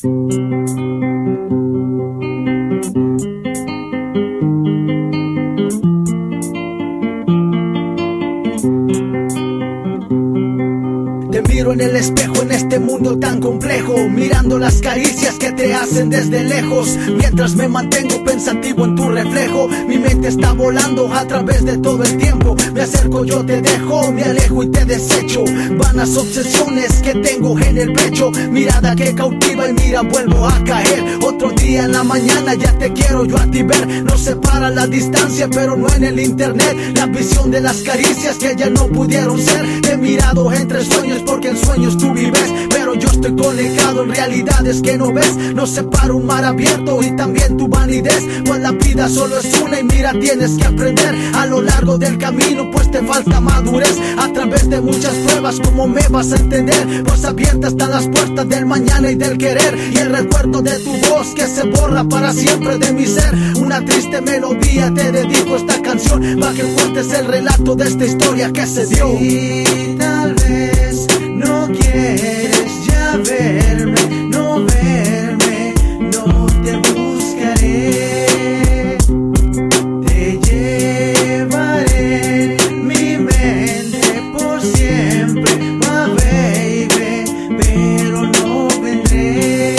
Te miro en el espejo en este mundo tan complejo, mirando las caricias que te hacen desde lejos. Mientras me mantengo pensativo en tu reflejo, mi mente está volando a través de todo el tiempo. Me acerco, yo te dejo, me alejo y te desecho. Vanas obsesiones que tengo en el pecho, mirada que cautiva y mira, vuelvo a caer. Otro día en la mañana ya te quiero yo a ti ver. Nos separa la distancia pero no en el internet. La visión de las caricias que ya no pudieron ser. Te he mirado entre sueños porque en sueños tú vives, pero yo estoy conectado en realidades que no ves. Nos separa un mar abierto y también tu vanidez, pues la vida solo es una y mira, tienes que aprender a lo largo del camino, pues te falta madurez. A través de muchas pruebas, ¿cómo me vas a entender? Pues abiertas están las puertas del mañana y del querer, y el recuerdo de tu voz que se borra para siempre de mi ser. Una triste melodía, te dedico esta canción para que cuentes el relato de esta historia que se dio. Si tal vez no quieres ya verme, no verme, no te buscaré. Te llevaré en mi mente por siempre, my baby, pero no vendré.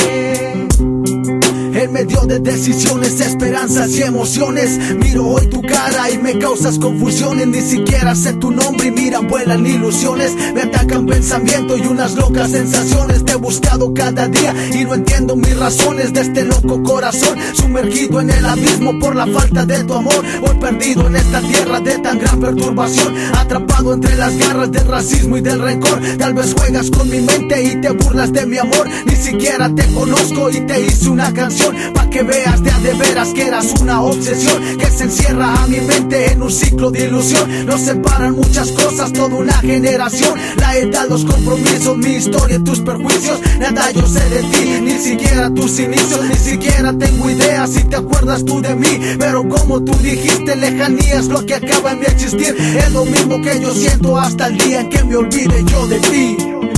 En medio de decisiones, esperanzas y emociones, miro hoy tu cara y me causas confusiones. Ni siquiera sé tu nombre y mira, vuelan ilusiones. Me atacan pensamientos y unas locas sensaciones. Te he buscado cada día y no entiendo mis razones de este loco corazón, sumergido en el abismo por la falta de tu amor. Hoy perdido en esta tierra de tan gran perturbación, atrapado entre las garras del racismo y del rencor. Tal vez juegas con mi mente y te burlas de mi amor. Ni siquiera te conozco y te hice una canción pa' que veas de a de veras que eras una obsesión que se encierra a mi mente en un ciclo de ilusión. Nos separan muchas cosas, toda una generación, la edad, los compromisos, mi historia y tus perjuicios. Nada yo sé de ti, ni siquiera tus inicios. Ni siquiera tengo idea si te acuerdas tú de mí, pero como tú dijiste, lejanía es lo que acaba en mi existir. Es lo mismo que yo siento hasta el día en que me olvide yo de ti.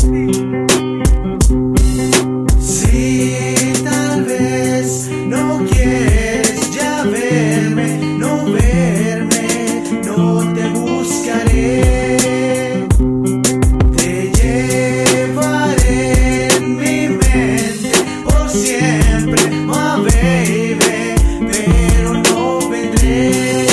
No quieres ya verme, no verme, no te buscaré. Te llevaré en mi mente por siempre, my baby, pero no vendré.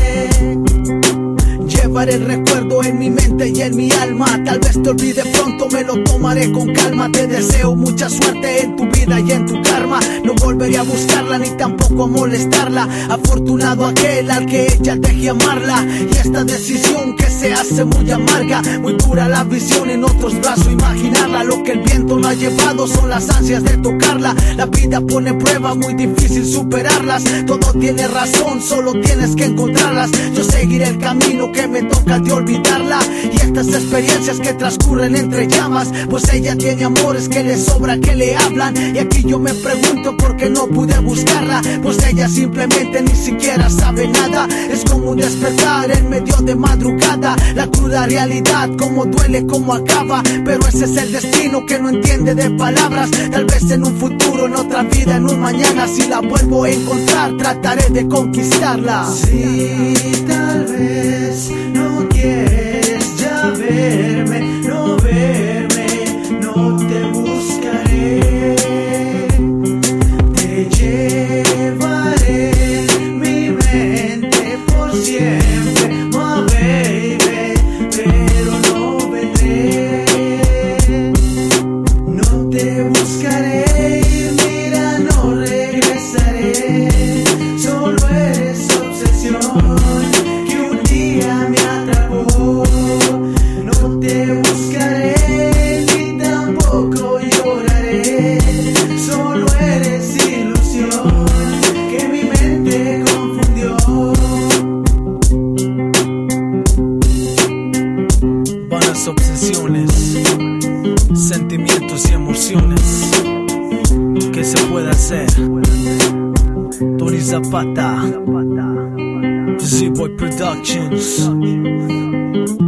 Llevaré el recuerdo en mi mente y en mi alma. Tal vez te olvide pronto, me lo tomaré con calma. Te deseo mucha suerte en tu vida y en tu karma. No volveré a buscarla ni tampoco a molestarla. Afortunado aquel al que ella deje amarla. Y esta decisión que se hace muy amarga, muy dura la visión en otros brazos imaginarla. Lo que el viento no ha llevado son las ansias de tocarla. La vida pone pruebas, muy difícil superarlas. Todo tiene razón, solo tienes que encontrarlas. Yo seguiré el camino que me toca de olvidarla. Y estas experiencias que transcurren entre llamas, pues ella tiene amores que le sobra, que le hablan. Y aquí yo me pregunto por qué no pude buscarla, pues ella simplemente ni siquiera sabe nada. Es como un despertar en medio de madrugada, la cruda realidad, cómo duele, cómo acaba. Pero ese es el destino que no entiende de palabras. Tal vez en un futuro, en otra vida, en un mañana, si la vuelvo a encontrar, trataré de conquistarla. Si tal vez no quieres ya verme, no verme, no te buscaré. Te llevaré en mi mente por siempre, my baby, pero no vendré. No te buscaré y mira, no regresaré. Solo eres obsesión que un día me atrapó. No te buscaré ni tampoco lloraré. Solo eres ilusión que mi mente confundió. Vanas obsesiones, sentimientos y emociones. ¿Qué se puede hacer? Tony Zapata, Z-Boy Productions.